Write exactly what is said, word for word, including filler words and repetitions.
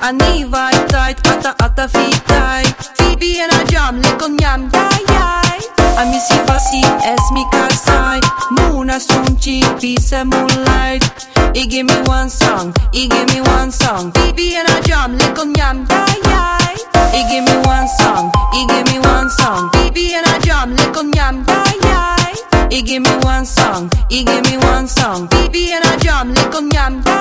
I need vibe tight, atta atta feet tight. Phoebe and a jam, little nyam, die, die. I miss you fussy, es mi kasai. Moon a sunchi, peace and moonlight. He give me one song, he give me one song. Phoebe and a jam, little nyam, die, die. He give me one song, he give me one song. Phoebe and a jam, little nyam, die, die. He give me one song, he give me one song. Phoebe and a jam, little nyam, die.